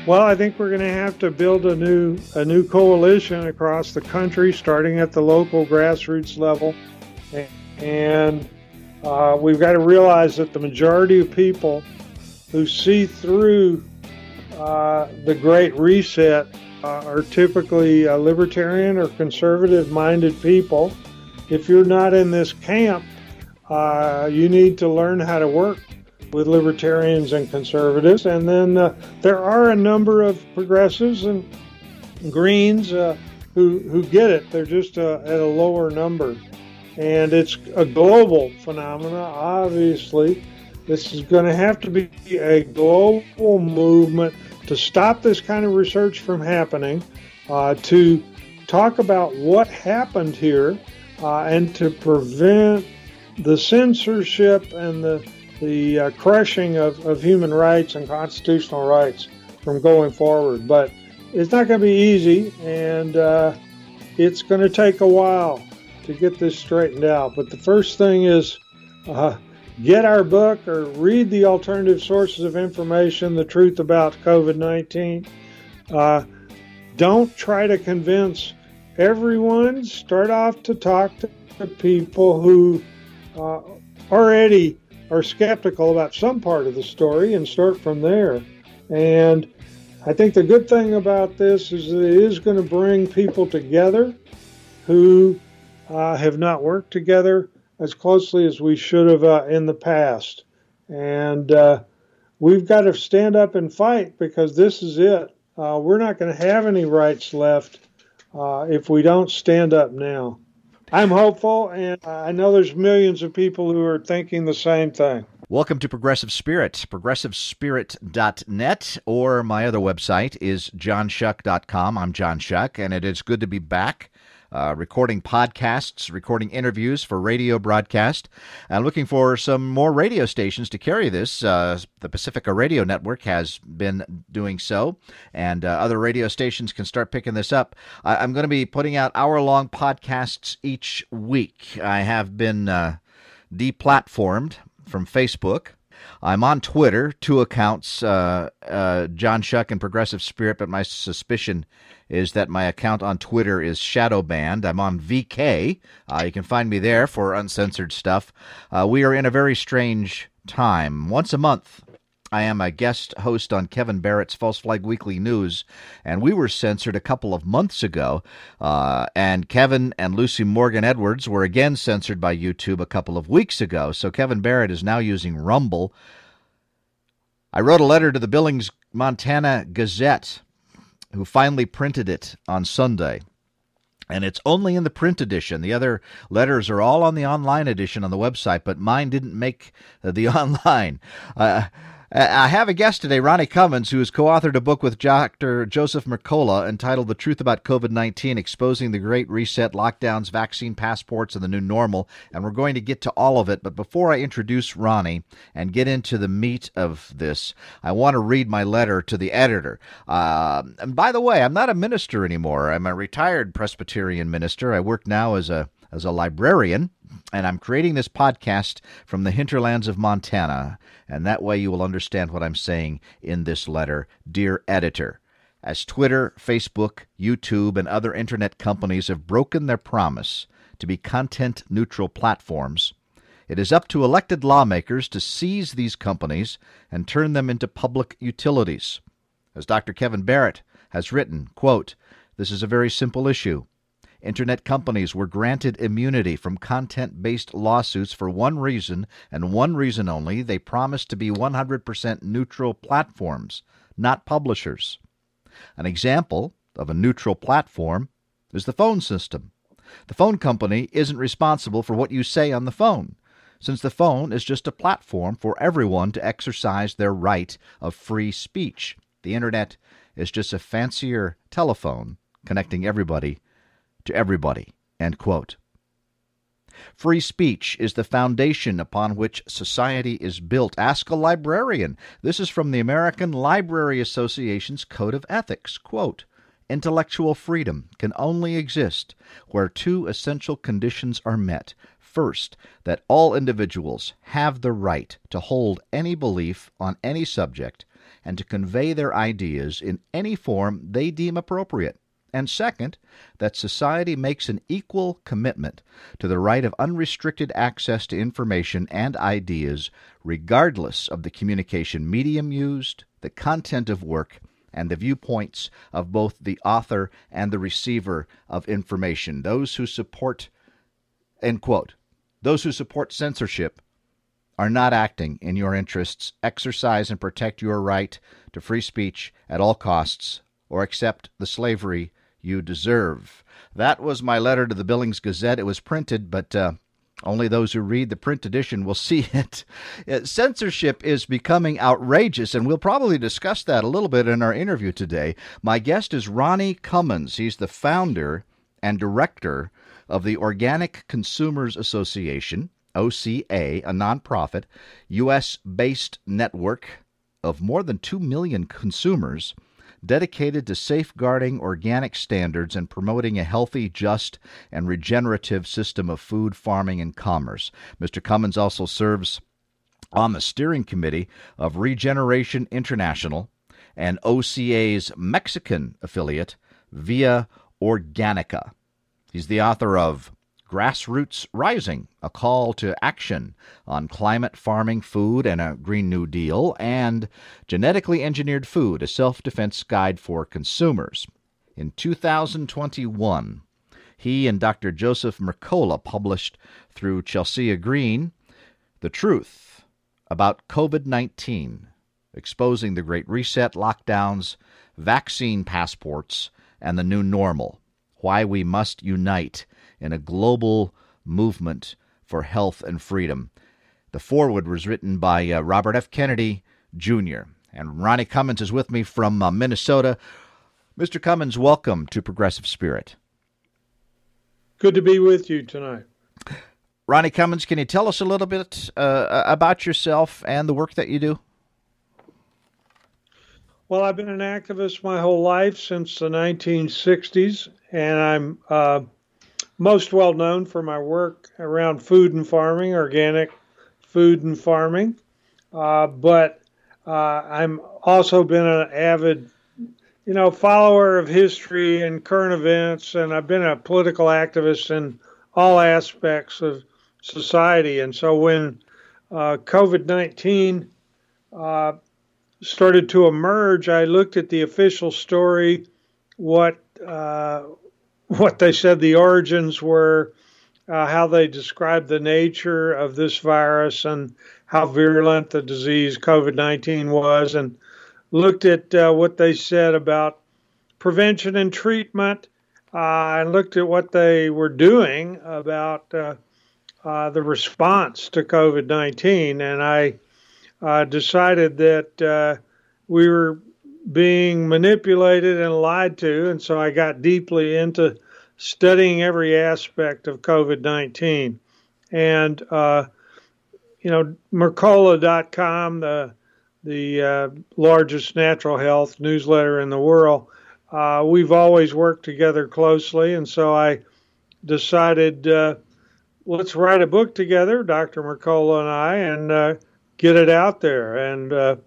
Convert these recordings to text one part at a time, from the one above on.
Well, I think we're going to have to build a new coalition across the country, starting at the local grassroots level, and we've got to realize that the majority of people who see through the Great Reset are typically libertarian or conservative-minded people. If you're not in this camp, you need to learn how to work with libertarians and conservatives. And then there are a number of progressives and Greens who get it. They're just at a lower number. And it's a global phenomena, obviously. This is going to have to be a global movement to stop this kind of research from happening, to talk about what happened here, and to prevent the censorship and the crushing of human rights and constitutional rights from going forward. But it's not going to be easy, and it's going to take a while to get this straightened out. But the first thing is get our book or read the alternative sources of information, The Truth About COVID-19. Don't try to convince everyone. Start off to talk to people who already are skeptical about some part of the story and start from there. And I think the good thing about this is that it is going to bring people together who have not worked together as closely as we should have in the past. And we've got to stand up and fight, because this is it. We're not going to have any rights left if we don't stand up now. I'm hopeful, and I know there's millions of people who are thinking the same thing. Welcome to Progressive Spirit, progressivespirit.net, or my other website is johnshuck.com. I'm John Shuck, and it is good to be back. Recording podcasts, recording interviews for radio broadcast, and looking for some more radio stations to carry this. The Pacifica Radio Network has been doing so, and other radio stations can start picking this up. I'm going to be putting out hour-long podcasts each week. I have been deplatformed from Facebook. I'm on Twitter, 2 accounts, John Shuck and Progressive Spirit, but my suspicion is that my account on Twitter is shadow banned. I'm on VK. You can find me there for uncensored stuff. We are in a very strange time. Once a month, I am a guest host on Kevin Barrett's False Flag Weekly News, and we were censored a couple of months ago. And Kevin and Lucy Morgan Edwards were again censored by YouTube a couple of weeks ago. So Kevin Barrett is now using Rumble. I wrote a letter to the Billings, Montana Gazette, who finally printed it on Sunday. And it's only in the print edition. The other letters are all on the online edition on the website, but mine didn't make the online. I have a guest today, Ronnie Cummins, who has co-authored a book with Dr. Joseph Mercola entitled The Truth About COVID-19, Exposing the Great Reset, Lockdowns, Vaccine Passports, and the New Normal. And we're going to get to all of it. But before I introduce Ronnie and get into the meat of this, I want to read my letter to the editor. And by the way, I'm not a minister anymore. I'm a retired Presbyterian minister. I work now as a librarian, and I'm creating this podcast from the hinterlands of Montana, and that way you will understand what I'm saying in this letter. Dear editor, as Twitter, Facebook, YouTube, and other internet companies have broken their promise to be content-neutral platforms, it is up to elected lawmakers to seize these companies and turn them into public utilities. As Dr. Kevin Barrett has written, quote, "This is a very simple issue. Internet companies were granted immunity from content-based lawsuits for one reason, and one reason only. They promised to be 100% neutral platforms, not publishers. An example of a neutral platform is the phone system. The phone company isn't responsible for what you say on the phone, since the phone is just a platform for everyone to exercise their right of free speech. The Internet is just a fancier telephone connecting everybody to everybody," end quote. Free speech is the foundation upon which society is built. Ask a librarian. This is from the American Library Association's Code of Ethics. Quote, "Intellectual freedom can only exist where 2 essential conditions are met. First, that all individuals have the right to hold any belief on any subject, and to convey their ideas in any form they deem appropriate. And second, that society makes an equal commitment to the right of unrestricted access to information and ideas, regardless of the communication medium used, the content of work, and the viewpoints of both the author and the receiver of information. Those who support, end quote, those who support censorship are not acting in your interests. Exercise and protect your right to free speech at all costs, or accept the slavery you deserve. That was my letter to the Billings Gazette. It was printed, but only those who read the print edition will see it. Censorship is becoming outrageous, and we'll probably discuss that a little bit in our interview today. My guest is Ronnie Cummins. He's the founder and director of the Organic Consumers Association, OCA, a nonprofit, U.S.-based network of more than 2 million consumers dedicated to safeguarding organic standards and promoting a healthy, just, and regenerative system of food, farming, and commerce. Mr. Cummins also serves on the steering committee of Regeneration International and OCA's Mexican affiliate, Via Organica. He's the author of Grassroots Rising, a call to action on climate farming, food, and a Green New Deal, and Genetically Engineered Food, a self-defense guide for consumers. In 2021, he and Dr. Joseph Mercola published through Chelsea Green, The Truth About COVID-19, Exposing the Great Reset, Lockdowns, Vaccine Passports, and the New Normal, Why We Must Unite in a Global Movement for Health and Freedom. The foreword was written by Robert F. Kennedy, Jr., and Ronnie Cummins is with me from Minnesota. Mr. Cummins, welcome to Progressive Spirit. Good to be with you tonight. Ronnie Cummins, can you tell us a little bit about yourself and the work that you do? Well, I've been an activist my whole life since the 1960s, and I'm most well known for my work around food and farming, organic food and farming. But I'm also been an avid, follower of history and current events, and I've been a political activist in all aspects of society. And so when COVID-19 started to emerge, I looked at the official story, what they said the origins were, how they described the nature of this virus and how virulent the disease COVID-19 was, and looked at what they said about prevention and treatment, and looked at what they were doing about the response to COVID-19. And I decided that we were being manipulated and lied to, and so I got deeply into studying every aspect of COVID-19. And Mercola.com, the largest natural health newsletter in the world, we've always worked together closely, and so I decided let's write a book together, Dr. Mercola and I, and get it out there. And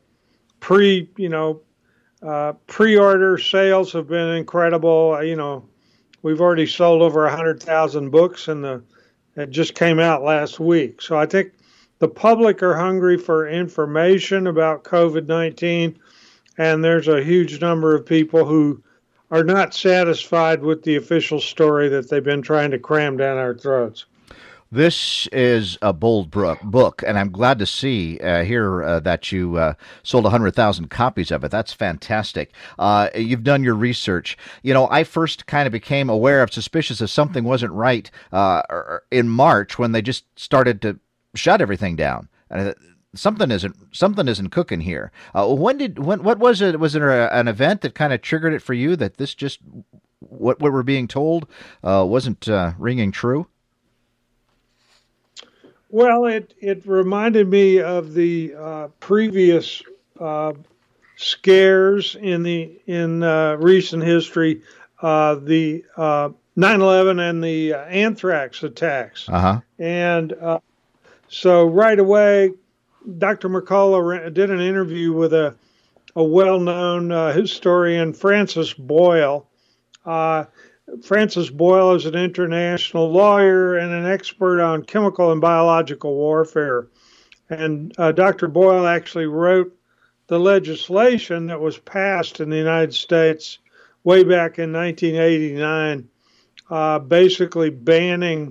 pre-order sales have been incredible. We've already sold over 100,000 books, and it just came out last week. So I think the public are hungry for information about COVID-19, and there's a huge number of people who are not satisfied with the official story that they've been trying to cram down our throats. This is a bold book, and I'm glad to see here that you sold 100,000 copies of it. That's fantastic. You've done your research. I first kind of became suspicious that something wasn't right in March when they just started to shut everything down. Something isn't cooking here. What was it? Was there an event that kind of triggered it for you that this just what we're being told wasn't ringing true? Well, it reminded me of the previous scares in recent history, the 9/11 and the anthrax attacks. Uh-huh. And so right away, Dr. Mercola did an interview with a a well-known historian, Francis Boyle. Francis Boyle is an international lawyer and an expert on chemical and biological warfare. And Dr. Boyle actually wrote the legislation that was passed in the United States way back in 1989, basically banning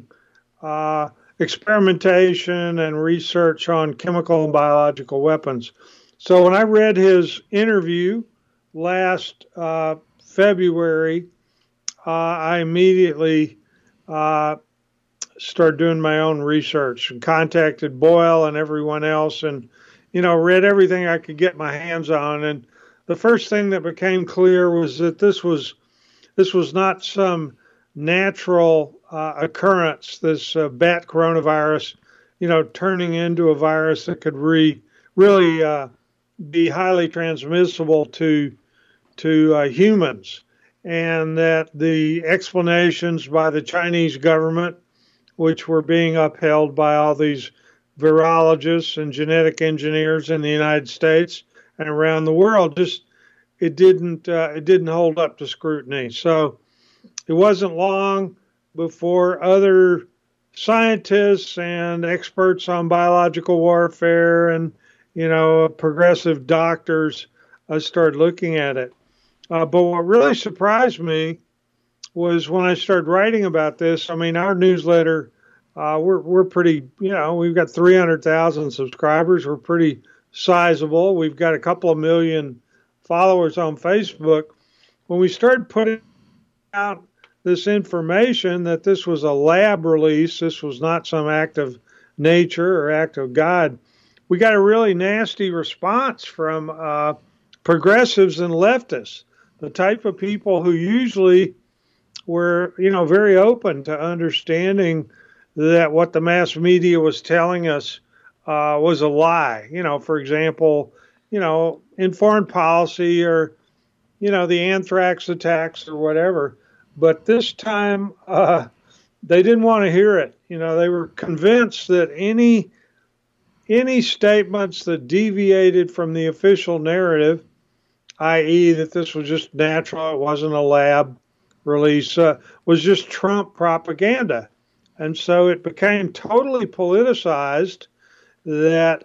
experimentation and research on chemical and biological weapons. So when I read his interview last February, I immediately started doing my own research and contacted Boyle and everyone else, and read everything I could get my hands on. And the first thing that became clear was that this was not some natural occurrence, this bat coronavirus, turning into a virus that could really be highly transmissible to humans, and that the explanations by the Chinese government, which were being upheld by all these virologists and genetic engineers in the United States and around the world, it didn't hold up to scrutiny. So it wasn't long before other scientists and experts on biological warfare and progressive doctors started looking at it. But what really surprised me was when I started writing about this. I mean, our newsletter, we're pretty, we've got 300,000 subscribers. We're pretty sizable. We've got a couple of million followers on Facebook. When we started putting out this information that this was a lab release, this was not some act of nature or act of God, we got a really nasty response from progressives and leftists, the type of people who usually were, very open to understanding that what the mass media was telling us was a lie. For example, in foreign policy or, the anthrax attacks or whatever. But this time, they didn't want to hear it. They were convinced that any statements that deviated from the official narrative, i.e. that this was just natural, it wasn't a lab release, was just Trump propaganda. And so it became totally politicized that,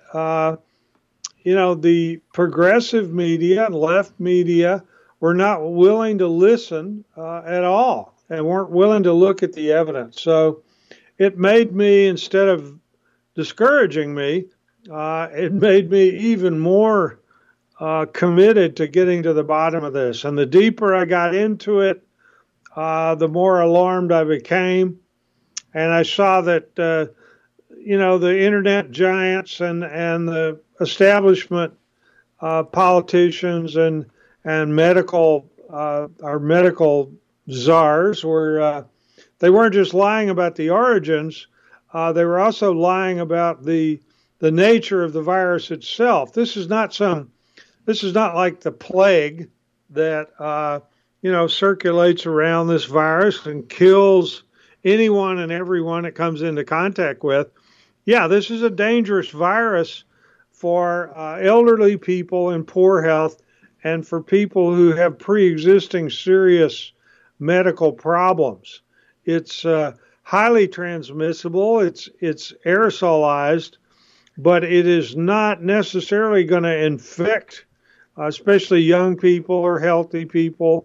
the progressive media and left media were not willing to listen at all and weren't willing to look at the evidence. So it made me, instead of discouraging me, it made me even more committed to getting to the bottom of this. And the deeper I got into it, the more alarmed I became. And I saw that, the internet giants and the establishment politicians and medical, our medical czars they weren't just lying about the origins, they were also lying about the nature of the virus itself. This is not like the plague that, circulates around this virus and kills anyone and everyone it comes into contact with. Yeah, this is a dangerous virus for elderly people in poor health and for people who have pre-existing serious medical problems. It's highly transmissible. It's aerosolized, but it is not necessarily going to infect, especially young people or healthy people,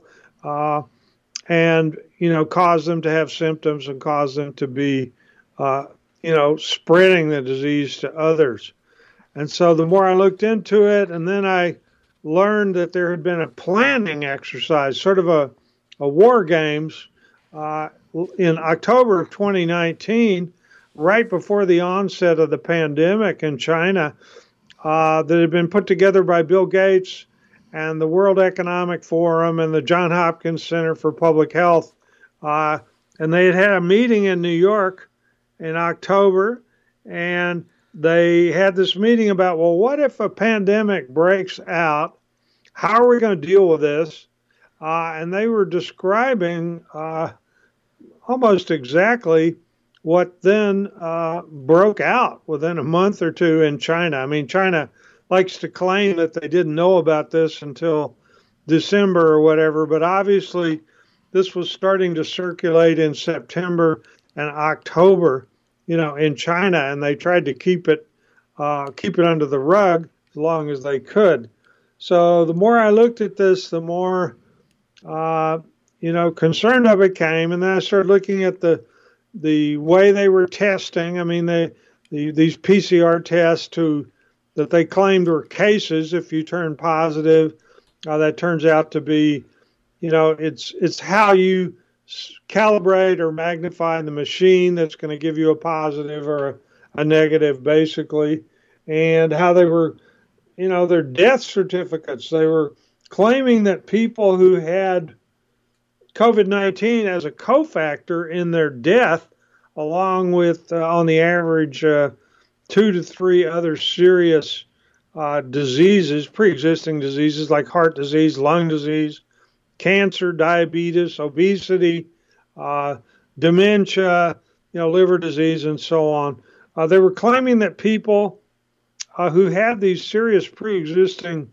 and cause them to have symptoms and cause them to be, spreading the disease to others. And so the more I looked into it, and then I learned that there had been a planning exercise, sort of a war games, in October of 2019, right before the onset of the pandemic in China, that had been put together by Bill Gates and the World Economic Forum and the Johns Hopkins Center for Public Health. And they had a meeting in New York in October, and they had this meeting about, well, what if a pandemic breaks out? How are we going to deal with this? And they were describing almost exactly what then broke out within a month or two in China. I mean, China likes to claim that they didn't know about this until December or whatever, but obviously this was starting to circulate in September and October, in China, and they tried to keep it under the rug as long as they could. So the more I looked at this, the more concerned I became, and then I started looking at the way they were testing. I mean, these PCR tests that they claimed were cases. If you turn positive, that turns out to be, it's how you calibrate or magnify the machine that's going to give you a positive or a negative, basically, and how they were, their death certificates. They were claiming that people who had COVID-19 as a cofactor in their death, along with, on the average, 2 to 3 other serious diseases, pre-existing diseases like heart disease, lung disease, cancer, diabetes, obesity, dementia, liver disease, and so on. They were claiming that people who had these serious pre-existing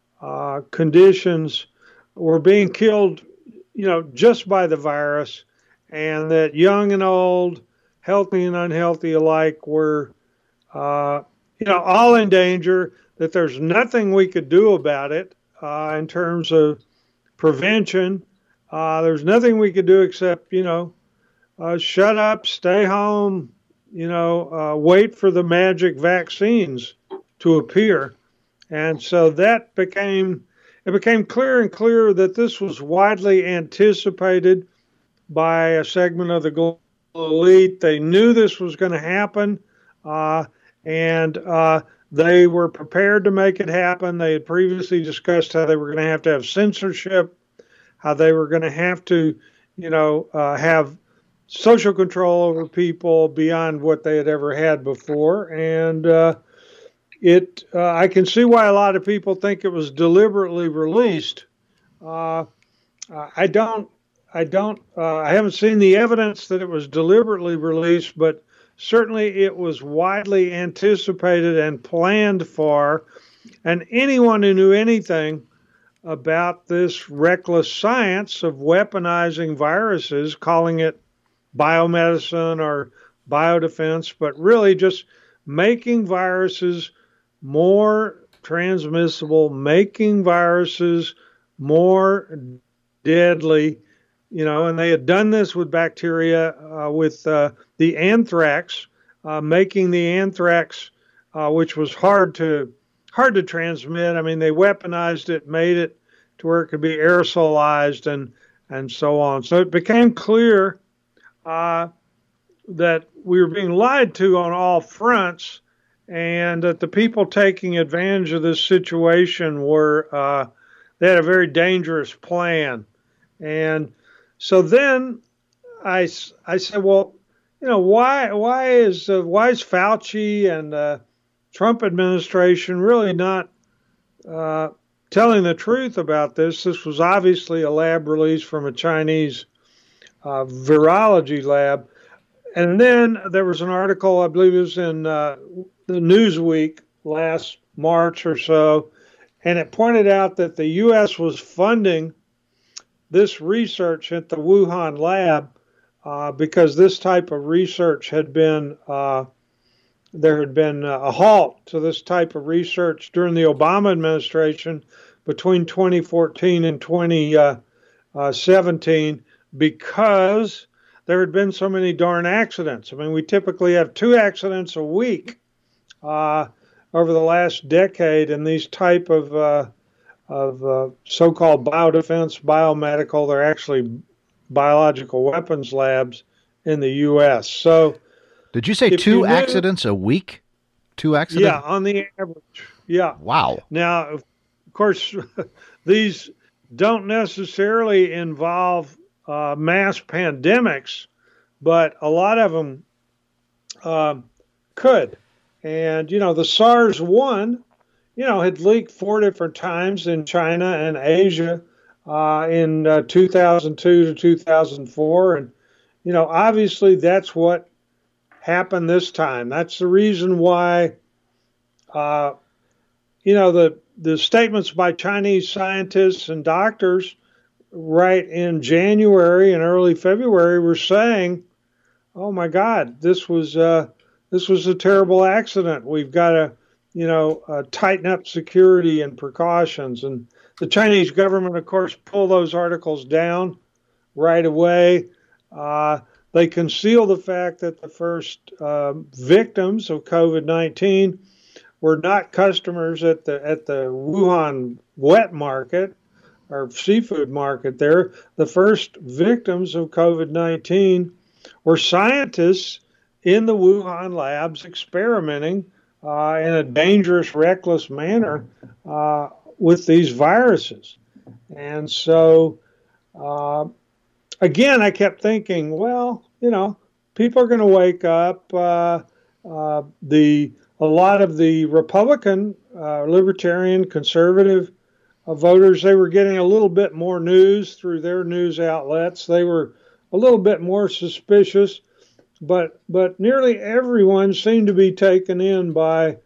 conditions were being killed, just by the virus, and that young and old, healthy and unhealthy alike were, all in danger, that there's nothing we could do about it in terms of prevention. There's nothing we could do except, shut up, stay home, wait for the magic vaccines to appear. And so it became clearer and clearer that this was widely anticipated by a segment of the global elite. They knew this was going to happen, and they were prepared to make it happen. They had previously discussed how they were going to have censorship, how they were going to have to, have social control over people beyond what they had ever had before. And I can see why a lot of people think it was deliberately released. I haven't seen the evidence that it was deliberately released, but certainly it was widely anticipated and planned for. And anyone who knew anything about this reckless science of weaponizing viruses, calling it biomedicine or biodefense, but really just making viruses more transmissible, making viruses more deadly, and they had done this with bacteria, with the anthrax, making the anthrax, which was hard to transmit. I mean, they weaponized it, made it to where it could be aerosolized and so on. So it became clear that we were being lied to on all fronts, and that the people taking advantage of this situation they had a very dangerous plan. And so then I said, well, why is Fauci and the Trump administration really not telling the truth about this? This was obviously a lab release from a Chinese virology lab. And then there was an article, I believe it was in the Newsweek last March or so, and it pointed out that the U.S. was funding this research at the Wuhan lab because this type of research had been, there had been a halt to this type of research during the Obama administration between 2014 and 2017 because there had been so many darn accidents. I mean, we typically have 2 accidents a week over the last decade in these type of so-called biodefense, biomedical. They're actually biological weapons labs in the U.S. So, did you say 2 accidents a week? 2 accidents? Yeah, on the average. Yeah. Wow. Now, of course, these don't necessarily involve mass pandemics, but a lot of them could. And, the SARS-1, had leaked 4 different times in China and Asia in 2002 to 2004. And, obviously that's what happened this time. That's the reason why the statements by Chinese scientists and doctors right in January and early February were saying, "Oh my God, this was a terrible accident. We've got to, tighten up security and precautions." And the Chinese government, of course, pulled those articles down right away. They concealed the fact that the first victims of COVID-19 were not customers at the Wuhan wet market or seafood market there. The first victims of COVID-19 were scientists in the Wuhan labs experimenting in a dangerous, reckless manner with these viruses. And so, again, I kept thinking, well, people are going to wake up. A lot of the Republican, libertarian, conservative voters, they were getting a little bit more news through their news outlets. They were a little bit more suspicious, but nearly everyone seemed to be taken in by,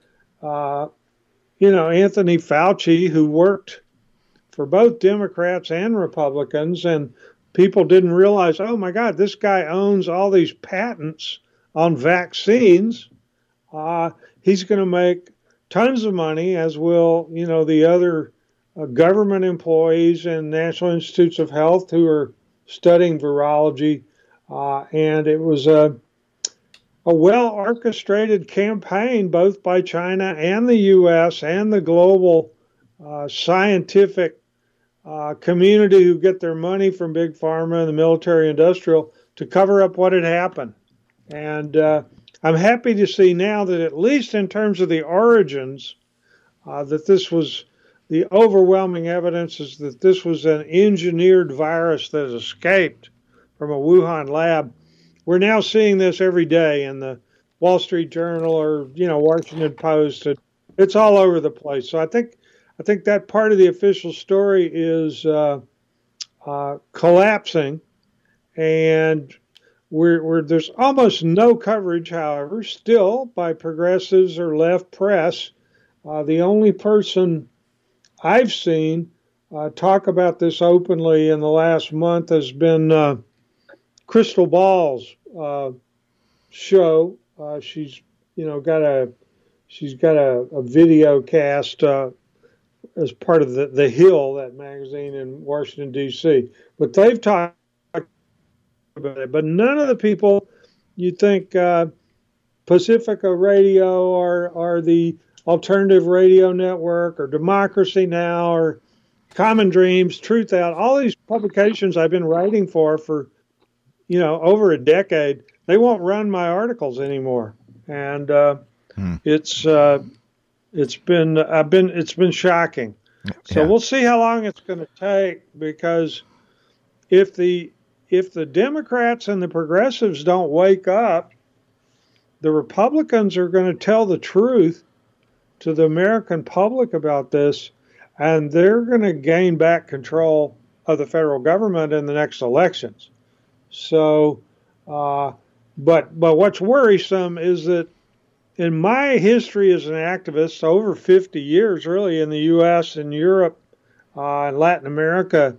Anthony Fauci, who worked for both Democrats and Republicans, and people didn't realize, oh my God, this guy owns all these patents on vaccines. He's going to make tons of money, as will, the other government employees and National Institutes of Health who are studying virology. And it was a well-orchestrated campaign, both by China and the U.S. and the global scientific community who get their money from Big Pharma and the military industrial to cover up what had happened. And I'm happy to see now that at least in terms of the origins, that this was, the overwhelming evidence is that this was an engineered virus that escaped from a Wuhan lab. We're now seeing this every day in the Wall Street Journal or, Washington Post. It's all over the place. So I think that part of the official story is collapsing, and there's almost no coverage, however, still by progressives or left press. The only person I've seen talk about this openly in the last month has been Crystal Ball's show. She's got a video cast as part of the Hill, that magazine in Washington D.C. But they've talked about it. But none of the people you think Pacifica Radio or the Alternative Radio Network or Democracy Now! Or Common Dreams, Truth Out, all these publications I've been writing for over a decade, they won't run my articles anymore. And it's been shocking. Yeah. So we'll see how long it's going to take, because if the Democrats and the progressives don't wake up, the Republicans are going to tell the truth to the American public about this, and they're going to gain back control of the federal government in the next elections. So, but what's worrisome is that in my history as an activist, over 50 years really in the U.S. and Europe and Latin America,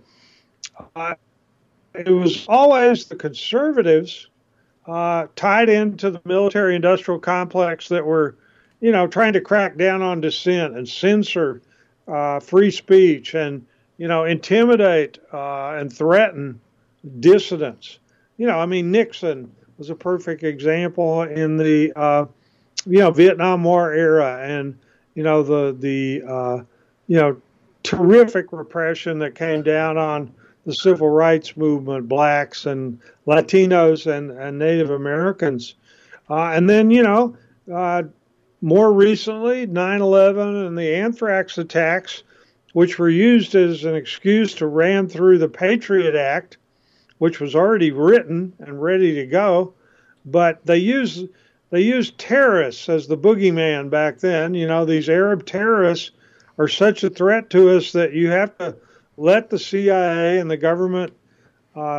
it was always the conservatives tied into the military-industrial complex that were, trying to crack down on dissent and censor free speech and, intimidate and threaten dissidents. Nixon was a perfect example in the, Vietnam War era, and, the terrific repression that came down on the civil rights movement, blacks and Latinos and Native Americans. And then, more recently, 9/11 and the anthrax attacks, which were used as an excuse to ram through the Patriot Act, which was already written and ready to go. But they used terrorists as the boogeyman back then. These Arab terrorists are such a threat to us that you have to let the CIA and the government,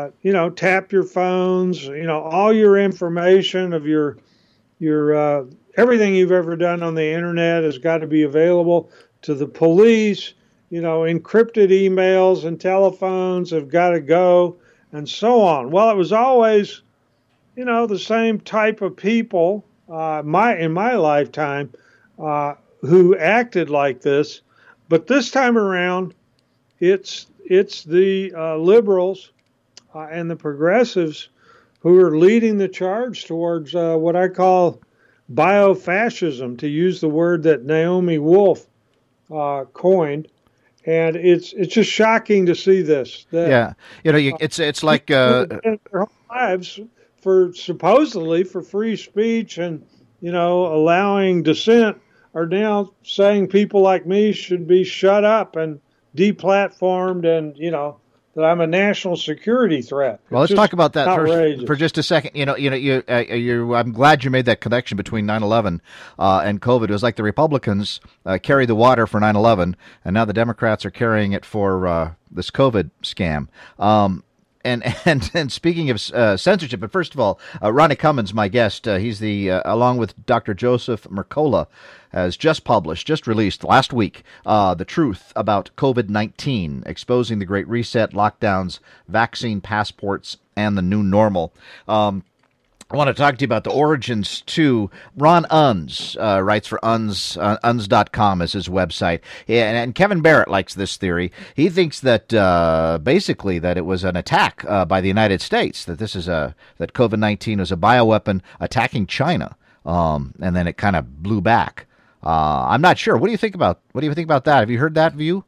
tap your phones, all your information of your everything you've ever done on the internet has got to be available to the police. Encrypted emails and telephones have got to go, and so on. Well, it was always, the same type of people in my lifetime who acted like this. But this time around, it's the liberals and the progressives who are leading the charge towards what I call biofascism, to use the word that Naomi Wolf coined. And it's just shocking to see this. Yeah, it's like their whole lives supposedly for free speech and allowing dissent are now saying people like me should be shut up and deplatformed, and that I'm a national security threat. Well, let's talk about that for just a second. I'm glad you made that connection between 9/11 and COVID. It was like the Republicans carried the water for 9/11, and now the Democrats are carrying it for this COVID scam. And speaking of censorship, but first of all, Ronnie Cummins, my guest, he's along with Dr. Joseph Mercola, has just released last week, The Truth About COVID-19, Exposing the Great Reset, Lockdowns, Vaccine Passports, and the New Normal. I want to talk to you about the origins, too. Ron Unz writes for Unz, Unz.com is his website. And Kevin Barrett likes this theory. He thinks that basically that it was an attack by the United States, that that COVID-19 was a bioweapon attacking China, and then it kind of blew back. I'm not sure. What do you think about that? Have you heard that view?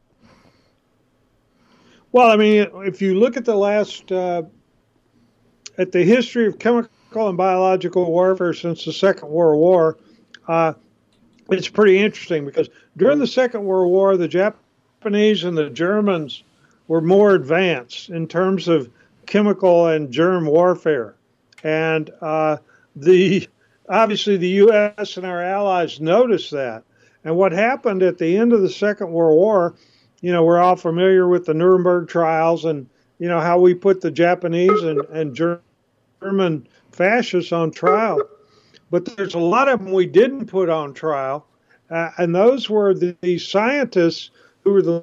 Well, I mean, if you look at the history of chemical and biological warfare since the Second World War, it's pretty interesting, because during the Second World War, the Japanese and the Germans were more advanced in terms of chemical and germ warfare. And obviously the U.S. and our allies noticed that. And what happened at the end of the Second World War, we're all familiar with the Nuremberg trials and, how we put the Japanese and German fascists on trial. But there's a lot of them we didn't put on trial. And those were the scientists who were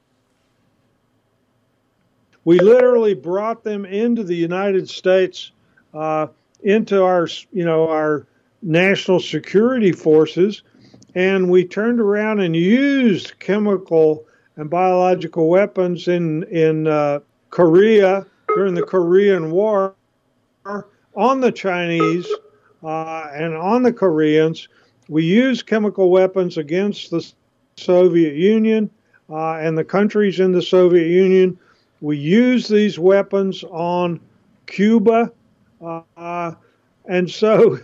we literally brought them into the United States, into our national security forces, and we turned around and used chemical and biological weapons in Korea during the Korean War on the Chinese and on the Koreans. We used chemical weapons against the Soviet Union and the countries in the Soviet Union. We used these weapons on Cuba. And so,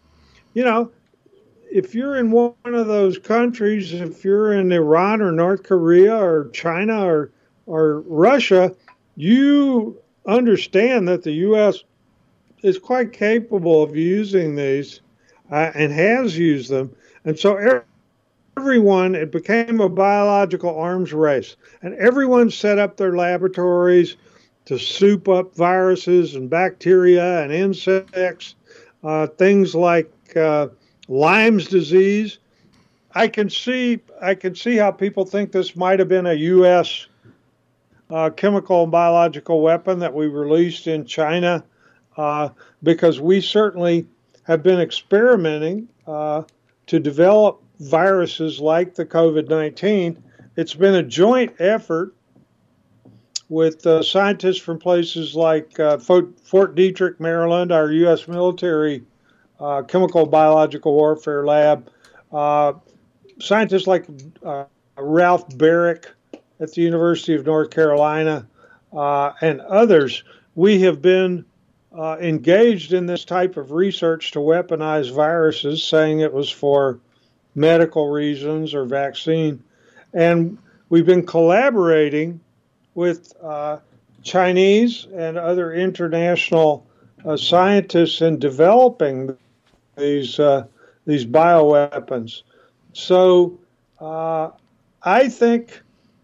if you're in one of those countries, if you're in Iran or North Korea or China or Russia, you understand that the U.S. is quite capable of using these and has used them. And so it became a biological arms race. And everyone set up their laboratories to soup up viruses and bacteria and insects, things like Lyme's disease. I can see how people think this might have been a U.S. Chemical and biological weapon that we released in China, because we certainly have been experimenting to develop viruses like the COVID-19. It's been a joint effort with scientists from places like Fort Detrick, Maryland, our U.S. military chemical biological warfare lab, scientists like Ralph Barrick at the University of North Carolina, and others. We have been engaged in this type of research to weaponize viruses, saying it was for medical reasons or vaccine. And we've been collaborating with Chinese and other international scientists in developing these bioweapons. So I think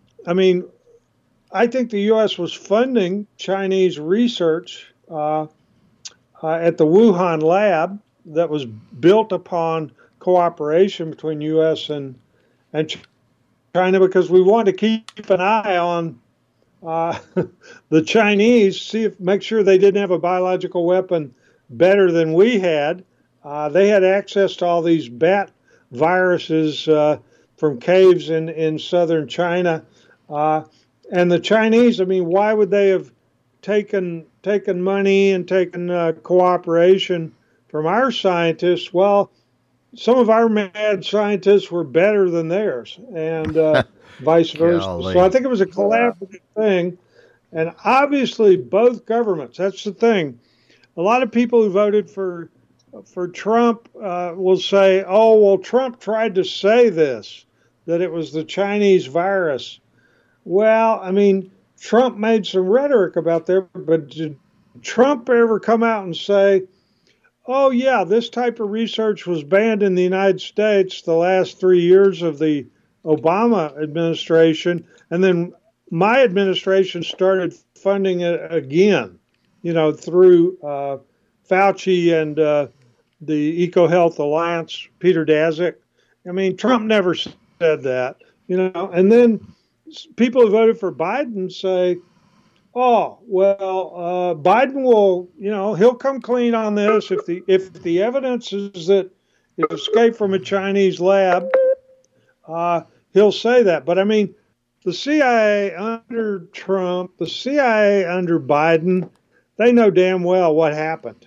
the U.S. was funding Chinese research at the Wuhan lab that was built upon cooperation between U.S. and China, because we want to keep an eye on the Chinese, make sure they didn't have a biological weapon better than we had. They had access to all these bat viruses from caves in southern China. And the Chinese, I mean, why would they have taken money and taken cooperation from our scientists? Well, some of our mad scientists were better than theirs, and vice versa. Golly. So I think it was a collaborative thing. And obviously, both governments, that's the thing. A lot of people who voted for Trump will say, oh, well, Trump tried to say this, that it was the Chinese virus. Well, I mean, Trump made some rhetoric about that, but did Trump ever come out and say, oh, yeah, this type of research was banned in the United States the last 3 years of the Obama administration, and then my administration started funding it again, through Fauci and the EcoHealth Alliance, Peter Daszak. I mean, Trump never said that, and then people who voted for Biden say, oh, well, Biden will, he'll come clean on this. If the evidence is that it escaped from a Chinese lab, he'll say that. But I mean, the CIA under Trump, the CIA under Biden, they know damn well what happened.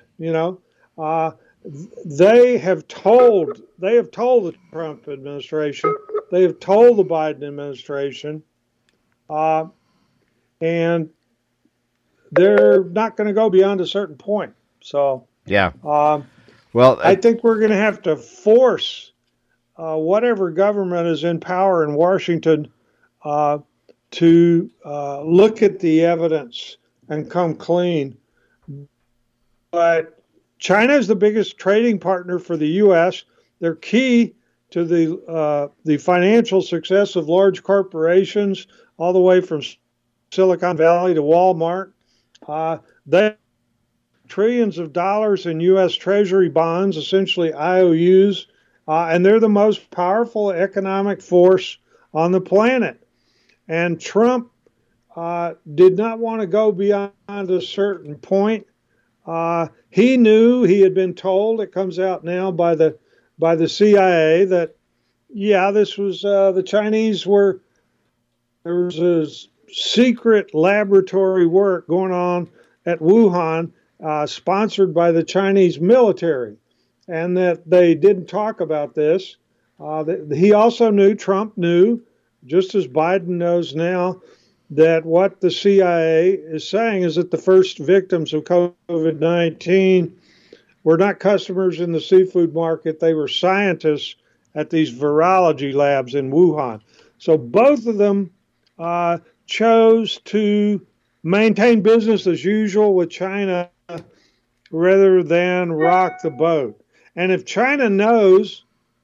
They have told the Trump administration, they have told the Biden administration, and they're not going to go beyond a certain point. So yeah, well, I think we're going to have to force whatever government is in power in Washington to look at the evidence and come clean. But China is the biggest trading partner for the U.S. They're key to the financial success of large corporations, all the way from Silicon Valley to Walmart. They trillions of dollars in U.S. Treasury bonds, essentially IOUs, and they're the most powerful economic force on the planet. And Trump did not want to go beyond a certain point. He knew, he had been told, it comes out now by the CIA, that, yeah, this was, the Chinese there was a secret laboratory work going on at Wuhan, sponsored by the Chinese military, and that they didn't talk about this. He also knew, Trump knew, just as Biden knows now, that what the CIA is saying is that the first victims of COVID-19 were not customers in the seafood market. They were scientists at these virology labs in Wuhan. So both of them chose to maintain business as usual with China rather than rock the boat. And if China knows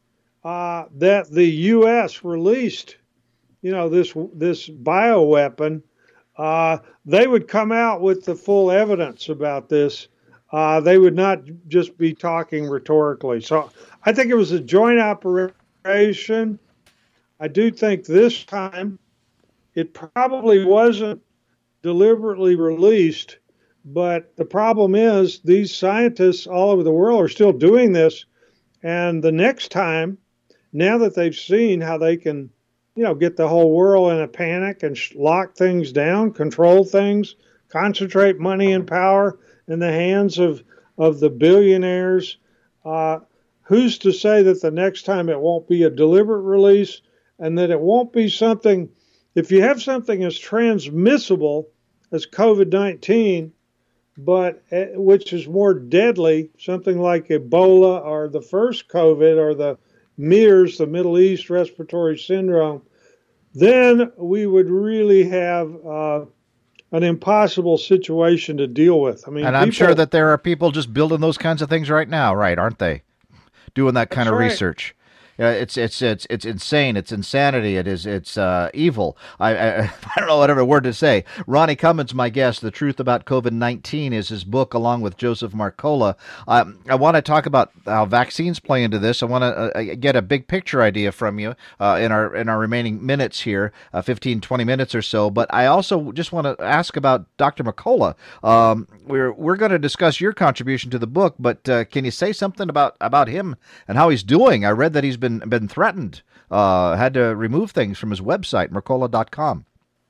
that the U.S. released this bioweapon, they would come out with the full evidence about this. They would not just be talking rhetorically. So I think it was a joint operation. I do think this time it probably wasn't deliberately released, but the problem is these scientists all over the world are still doing this. And the next time, now that they've seen how they can get the whole world in a panic and lock things down, control things, concentrate money and power in the hands of the billionaires. Who's to say that the next time it won't be a deliberate release, and that it won't be something, if you have something as transmissible as COVID-19, but which is more deadly, something like Ebola or the first COVID or the MERS, the Middle East Respiratory Syndrome, then we would really have an impossible situation to deal with. I mean, and I'm sure that there are people just building those kinds of things right now, right? Aren't they? Doing that kind of research. It's insane. It's insanity. It's evil. I I don't know whatever word to say. Ronnie Cummins, my guest. The Truth About COVID-19 is his book, along with Joseph Marcola. I want to talk about how vaccines play into this. I want to get a big picture idea from you in our remaining minutes here, 15, 20 minutes or so. But I also just want to ask about Dr. Marcola. We're going to discuss your contribution to the book, but can you say something about him and how he's doing? I read that he's been threatened, had to remove things from his website, Mercola.com.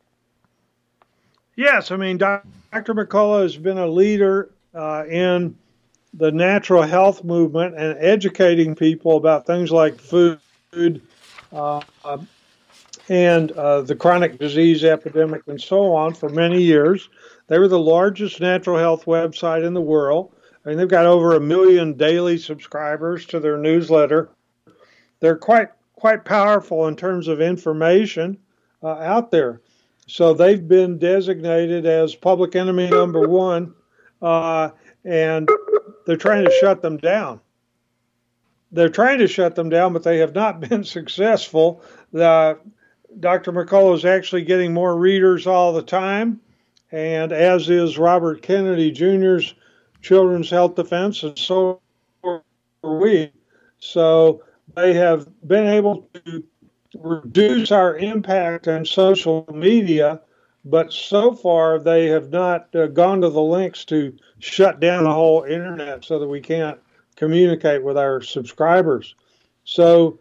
Yes, I mean, Dr. McCullough has been a leader in the natural health movement and educating people about things like food uh, and the chronic disease epidemic and so on for many years. They were the largest natural health website in the world. I mean, they've got over 1 million daily subscribers to their newsletter. They're quite powerful in terms of information out there. So they've been designated as public enemy number one, and they're trying to shut them down. They're trying to shut them down, but they have not been successful. Dr. McCullough is actually getting more readers all the time, and as is Robert Kennedy Jr.'s Children's Health Defense, and so are we. So they have been able to reduce our impact on social media, but so far they have not gone to the lengths to shut down the whole internet so that we can't communicate with our subscribers. So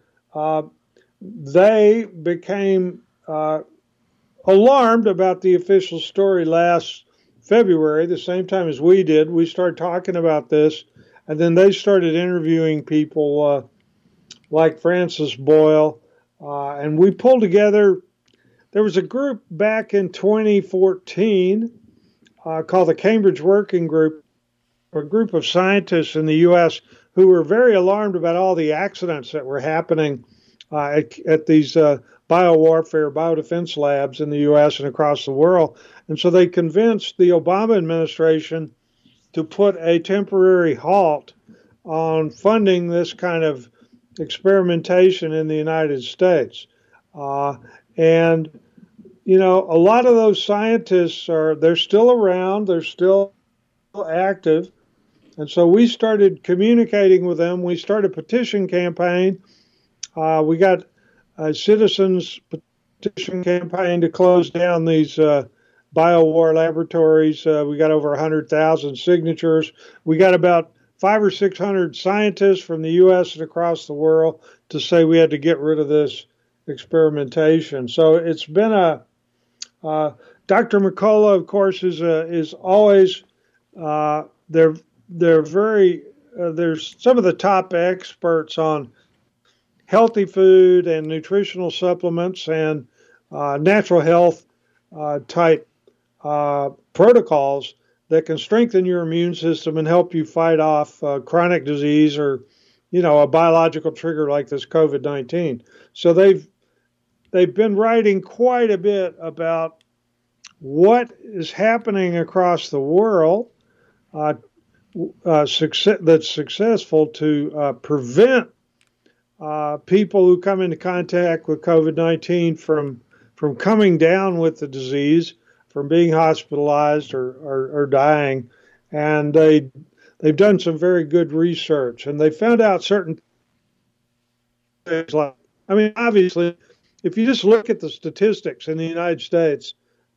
they became alarmed about the official story last February, the same time as we did. We started talking about this, and then they started interviewing people like Francis Boyle, and we pulled together. There was a group back in 2014 called the Cambridge Working Group, a group of scientists in the U.S. who were very alarmed about all the accidents that were happening at these biodefense labs in the U.S. and across the world. And so they convinced the Obama administration to put a temporary halt on funding this kind of experimentation in the United States. And, you know, a lot of those scientists they're still around, they're still active. And so we started communicating with them. We started a petition campaign. We got a citizens petition campaign to close down these biowar laboratories. We got over 100,000 signatures. We got about 500 or 600 scientists from the U.S. and across the world to say we had to get rid of this experimentation. So it's been Dr. McCullough, of course, is always they're very there's some of the top experts on healthy food and nutritional supplements and natural health type protocols that can strengthen your immune system and help you fight off chronic disease or, you know, a biological trigger like this COVID-19. So they've been writing quite a bit about what is happening across the world that's successful to prevent people who come into contact with COVID-19 from coming down with the disease, from being hospitalized or dying. And they've done some very good research, and they found out certain things like, I mean, obviously, if you just look at the statistics in the United States,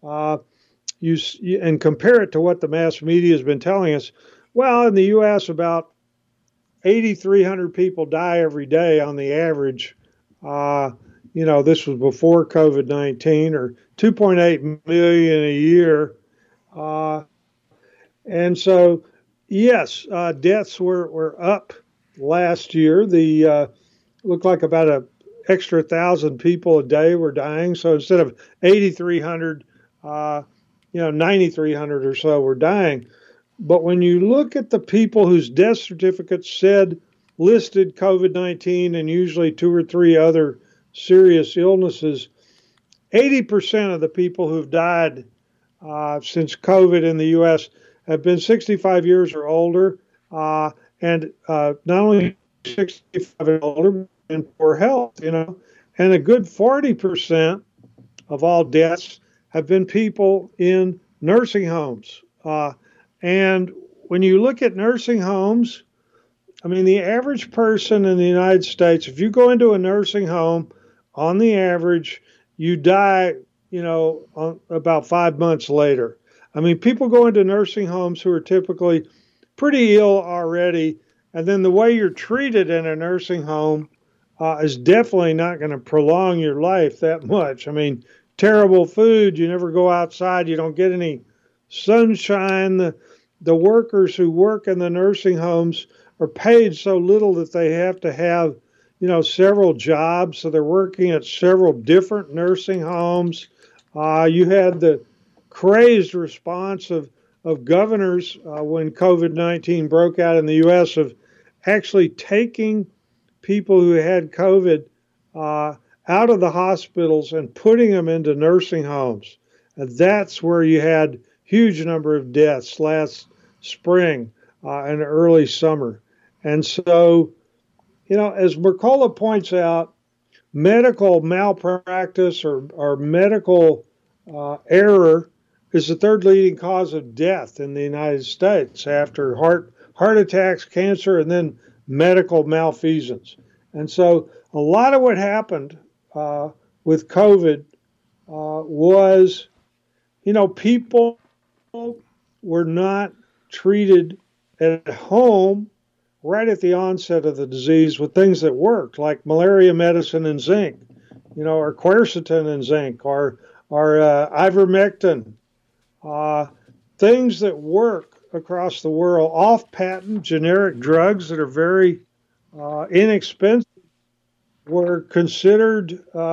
and compare it to what the mass media has been telling us, well, in the U.S., about 8,300 people die every day on the average. You know, this was before COVID-19, or 2.8 million a year. And so, yes, deaths were up last year. The looked like about an extra 1,000 people a day were dying. So instead of 8,300, 9,300 or so were dying. But when you look at the people whose death certificates listed COVID-19 and usually 2 or 3 other serious illnesses, 80% of the people who've died since COVID in the U.S. have been 65 years or older, and not only 65 and older, in poor health, and a good 40% of all deaths have been people in nursing homes. And when you look at nursing homes, I mean, the average person in the United States, if you go into a nursing home, on the average, you die, about 5 months later. I mean, people go into nursing homes who are typically pretty ill already, and then the way you're treated in a nursing home is definitely not going to prolong your life that much. I mean, terrible food, you never go outside, you don't get any sunshine. The workers who work in the nursing homes are paid so little that they have to have, several jobs. So they're working at several different nursing homes. You had the crazed response of governors when COVID-19 broke out in the U.S. of actually taking people who had COVID out of the hospitals and putting them into nursing homes. And that's where you had huge number of deaths last spring and early summer. And so, as Mercola points out, medical malpractice or medical error is the third leading cause of death in the United States after heart attacks, cancer, and then medical malfeasance. And so a lot of what happened with COVID was, people were not treated at home right at the onset of the disease with things that worked, like malaria medicine and zinc, or quercetin and zinc, or ivermectin, things that work across the world, off-patent generic drugs that are very inexpensive were considered.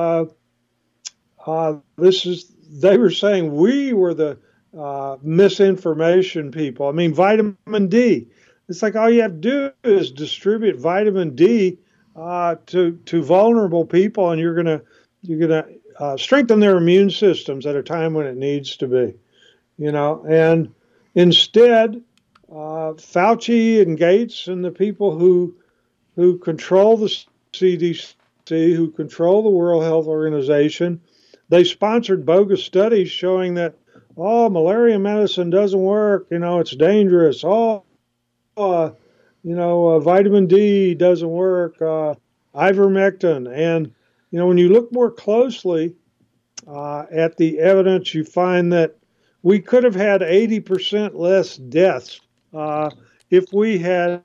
They were saying we were the misinformation people. I mean, vitamin D. It's like all you have to do is distribute vitamin D to vulnerable people, and you're gonna strengthen their immune systems at a time when it needs to be, And instead, Fauci and Gates and the people who control the CDC, who control the World Health Organization, they sponsored bogus studies showing that malaria medicine doesn't work. It's dangerous. Vitamin D doesn't work. Ivermectin. And, when you look more closely at the evidence, you find that we could have had 80% less deaths if we had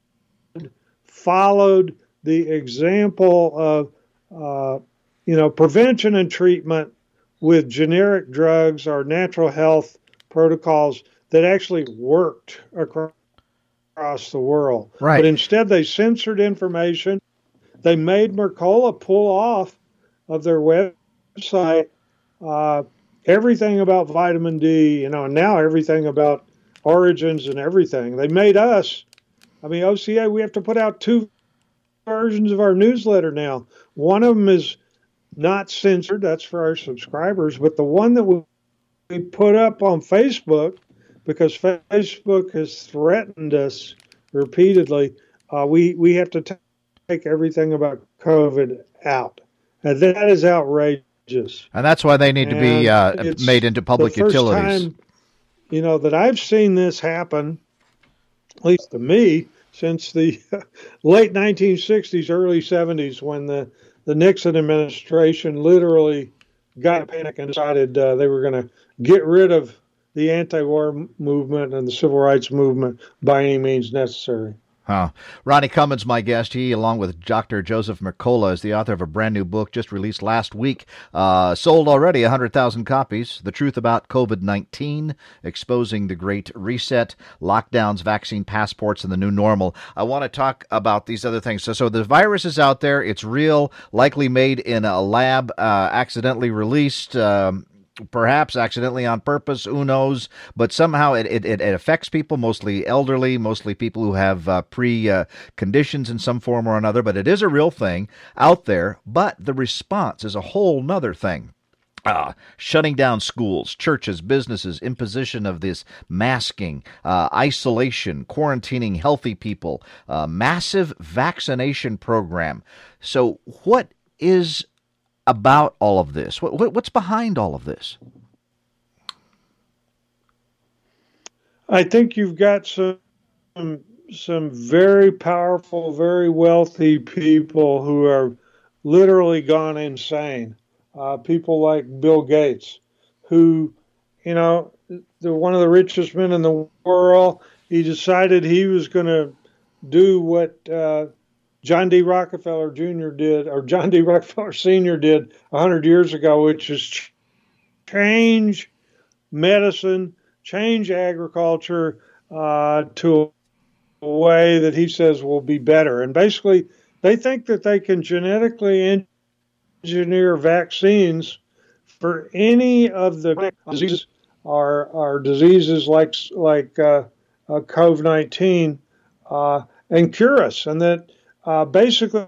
followed the example of, prevention and treatment with generic drugs or natural health protocols that actually worked across the world. Right. But instead, they censored information. They made Mercola pull off of their website everything about vitamin D, and now everything about origins and everything. They made us, OCA, we have to put out 2 versions of our newsletter now. One of them is not censored, that's for our subscribers, but the one that we put up on Facebook, because Facebook has threatened us repeatedly, we have to take everything about COVID out. And that is outrageous. And that's why they need to be made into public utilities. The first time, that I've seen this happen, at least to me, since the late 1960s, early 70s, when the Nixon administration literally got a panic and decided they were going to get rid of the anti-war movement and the civil rights movement by any means necessary. Ronnie Cummins, my guest. He, along with Dr. Joseph Mercola, is the author of a brand new book just released last week. Sold already 100,000 copies. The Truth About COVID-19, Exposing the Great Reset, Lockdowns, Vaccine Passports, and the New Normal. I want to talk about these other things. So the virus is out there. It's real, likely made in a lab, accidentally released, perhaps accidentally on purpose, who knows, but somehow it affects people, mostly elderly, mostly people who have conditions in some form or another, but it is a real thing out there, but the response is a whole nother thing. shutting down schools, churches, businesses, imposition of this masking, isolation, quarantining healthy people, massive vaccination program. So what is about all of this? What's behind all of this? I think you've got some very powerful, very wealthy people who are literally gone insane. People like Bill Gates, who, they're one of the richest men in the world. He decided he was going to do what John D. Rockefeller Jr. did, or John D. Rockefeller Sr. did 100 years ago, which is change medicine, change agriculture to a way that he says will be better. And basically, they think that they can genetically engineer vaccines for any of the diseases or diseases like COVID-19 and cure us. And that basically,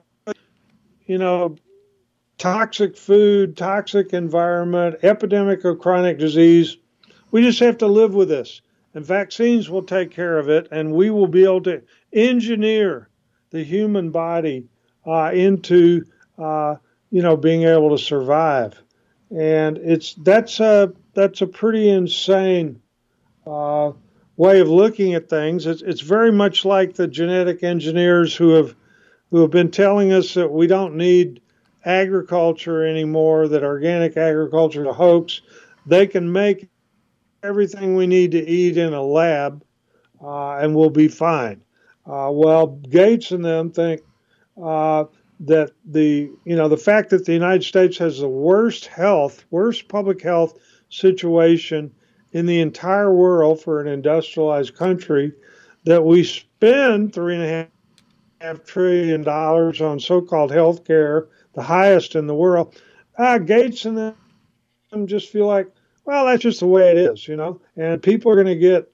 toxic food, toxic environment, epidemic of chronic disease, we just have to live with this. And vaccines will take care of it, and we will be able to engineer the human body into being able to survive. And that's a pretty insane way of looking at things. It's very much like the genetic engineers who have been telling us that we don't need agriculture anymore, that organic agriculture is a hoax. They can make everything we need to eat in a lab, and we'll be fine. Well, Gates and them think that the fact that the United States has the worst public health situation in the entire world for an industrialized country, that we spend $3.5 trillion on so-called health care, the highest in the world. Gates and them just feel like, well, that's just the way it is, and people are going to get,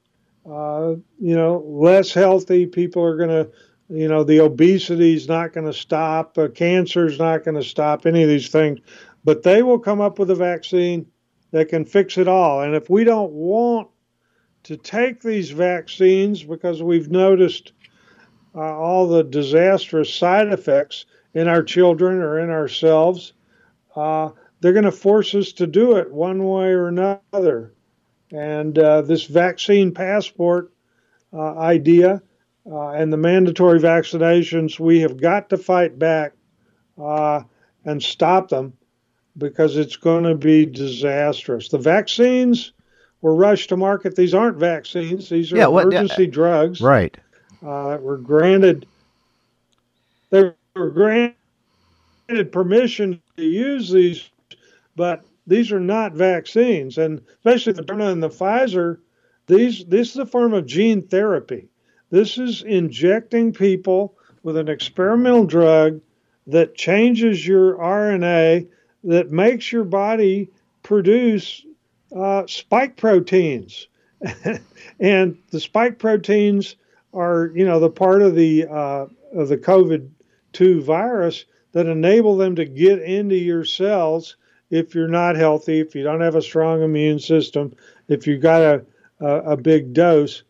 less healthy. People are going to, the obesity is not going to stop. Cancer is not going to stop, any of these things. But they will come up with a vaccine that can fix it all. And if we don't want to take these vaccines because we've noticed all the disastrous side effects in our children or in ourselves, they're going to force us to do it one way or another. And this vaccine passport idea and the mandatory vaccinations, we have got to fight back and stop them, because it's going to be disastrous. The vaccines were rushed to market. These aren't vaccines. These are emergency drugs. Right. They were granted permission to use these, but these are not vaccines. And especially the Moderna and the Pfizer, this is a form of gene therapy. This is injecting people with an experimental drug that changes your RNA, that makes your body produce spike proteins. And the spike proteins are, the part of the COVID-2 virus that enable them to get into your cells if you're not healthy, if you don't have a strong immune system, if you've got a big dose.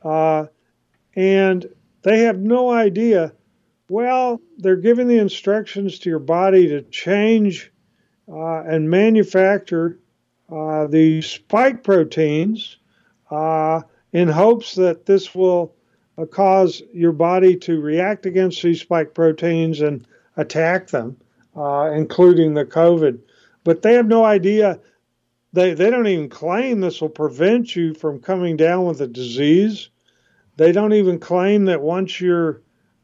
And they have no idea. Well, they're giving the instructions to your body to change and manufacture the spike proteins in hopes that this will cause your body to react against these spike proteins and attack them, including the COVID. But they have no idea. They don't even claim this will prevent you from coming down with a disease. They don't even claim that once you're,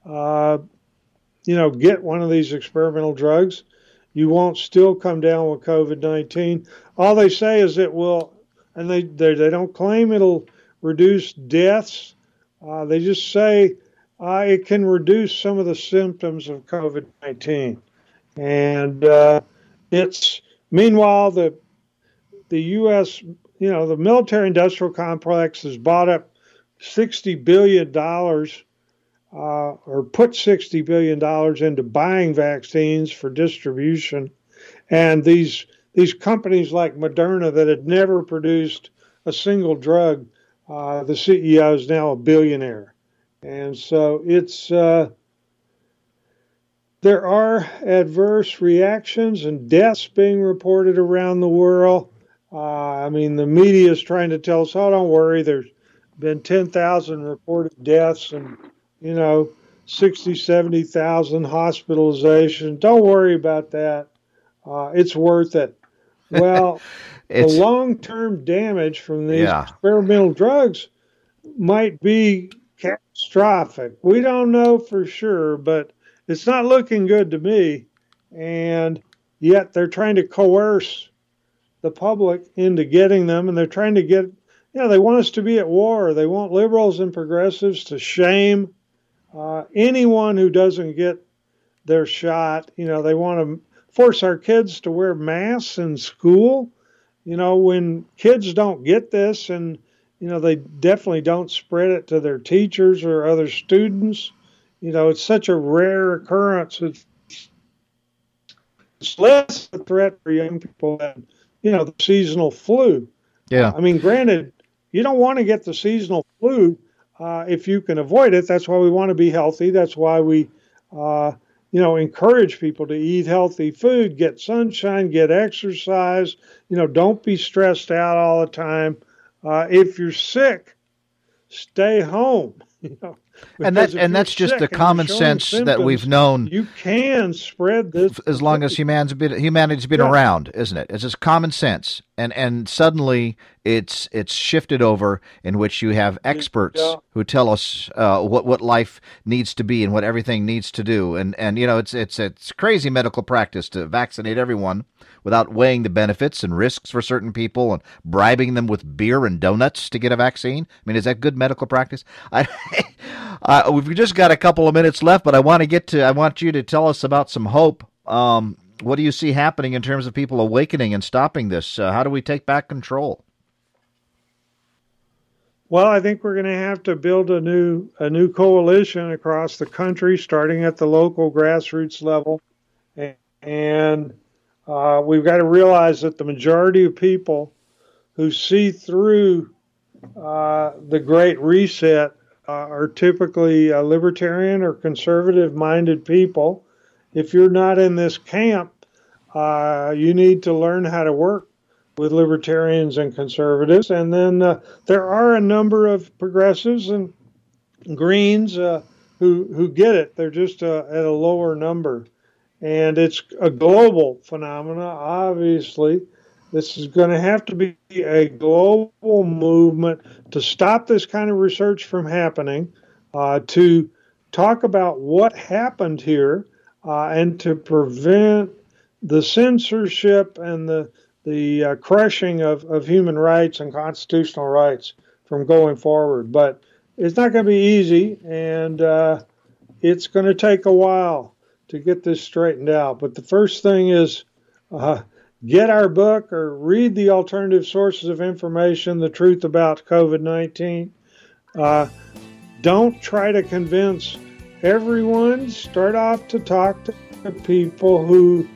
get one of these experimental drugs, you won't still come down with COVID-19. All they say is it will, and they don't claim it'll reduce deaths. They just say it can reduce some of the symptoms of COVID-19. And meanwhile, the U.S., the military-industrial complex has bought up $60 billion or put $60 billion into buying vaccines for distribution. And these these companies like Moderna that had never produced a single drug, the CEO is now a billionaire. And so there are adverse reactions and deaths being reported around the world. I mean, the media is trying to tell us, oh, don't worry, there's been 10,000 reported deaths and, 60, 70,000 hospitalizations. Don't worry about that. It's worth it. Well, the long-term damage from these experimental drugs might be catastrophic. We don't know for sure, but it's not looking good to me. And yet they're trying to coerce the public into getting them, and they're trying to get, they want us to be at war. They want liberals and progressives to shame anyone who doesn't get their shot. They want to force our kids to wear masks in school. When kids don't get this, and they definitely don't spread it to their teachers or other students. It's such a rare occurrence. It's less a threat for young people than, the seasonal flu. Yeah. I mean, granted, you don't want to get the seasonal flu if you can avoid it. That's why we want to be healthy. That's why we, encourage people to eat healthy food, get sunshine, get exercise. Don't be stressed out all the time. If you're sick, stay home. And that's just the common sense that we've known. You can spread this as long as humanity's been around, isn't it? It's just common sense, and suddenly it's shifted over, in which you have experts who tell us what life needs to be and what everything needs to do, and it's crazy medical practice to vaccinate everyone without weighing the benefits and risks for certain people and bribing them with beer and donuts to get a vaccine. I mean, is that good medical practice? We've just got a couple of minutes left, but I want you to tell us about some hope. What do you see happening in terms of people awakening and stopping this? How do we take back control? Well, I think we're going to have to build a new coalition across the country, starting at the local grassroots level, and we've got to realize that the majority of people who see through the Great Reset are typically libertarian or conservative-minded people. If you're not in this camp, you need to learn how to work with libertarians and conservatives. And then there are a number of progressives and Greens who get it. They're just at a lower number. And it's a global phenomena, obviously. This is going to have to be a global movement to stop this kind of research from happening, to talk about what happened here, and to prevent the censorship and the crushing of human rights and constitutional rights from going forward. But it's not going to be easy, and it's going to take a while to get this straightened out. But the first thing is get our book or read the alternative sources of information, The Truth About COVID-19. Don't try to convince everyone. Start off to talk to people who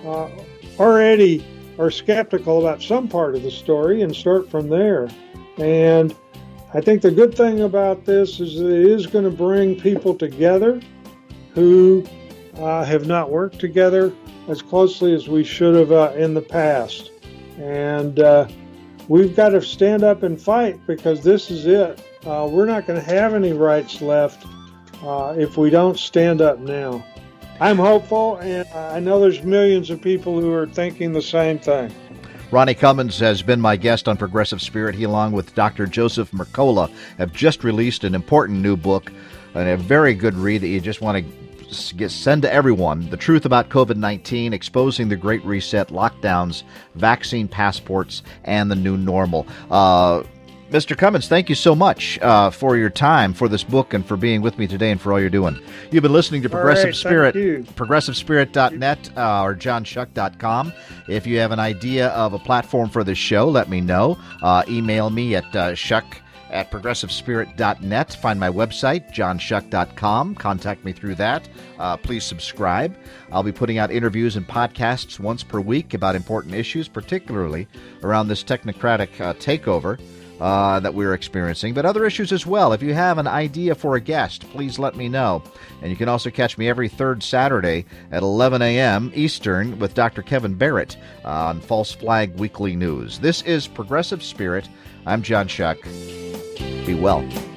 already are skeptical about some part of the story and start from there. And I think the good thing about this is that it is going to bring people together who have not worked together as closely as we should have in the past. And we've got to stand up and fight, because this is it. We're not going to have any rights left if we don't stand up now. I'm hopeful, and I know there's millions of people who are thinking the same thing. Ronnie Cummins has been my guest on Progressive Spirit. He, along with Dr. Joseph Mercola, have just released an important new book and a very good read that you just want to send to everyone. The Truth About COVID-19, Exposing the Great Reset, Lockdowns, Vaccine Passports, and the New Normal. Mr. Cummins, thank you so much for your time, for this book, and for being with me today, and for all you're doing. You've been listening to Progressive Spirit, progressivespirit.net or johnshuck.com. If you have an idea of a platform for this show, let me know. Email me at at progressivespirit.net. Find my website, johnshuck.com. Contact me through that. Please subscribe. I'll be putting out interviews and podcasts once per week about important issues, particularly around this technocratic takeover that we're experiencing, but other issues as well. If you have an idea for a guest, please let me know. And you can also catch me every third Saturday at 11 a.m. Eastern with Dr. Kevin Barrett on False Flag Weekly News. This is Progressive Spirit. I'm John Shuck. Be well.